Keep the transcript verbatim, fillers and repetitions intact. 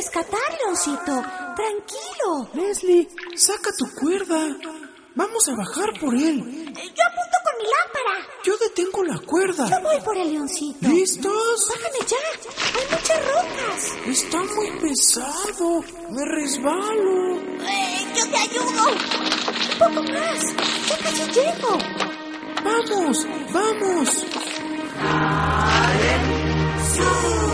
rescatar, Leoncito. Tranquilo. Leslie, saca tu cuerda. Vamos a bajar por él. Yo apunto con mi lámpara. Yo detengo la cuerda. Yo voy por el Leoncito. ¿Listos? Bájame ya. Hay muchas rocas. Está muy pesado. Me resbalo. Eh, yo te ayudo. Un poco más. Ya casi llego. Vamos, vamos. ¡Sí!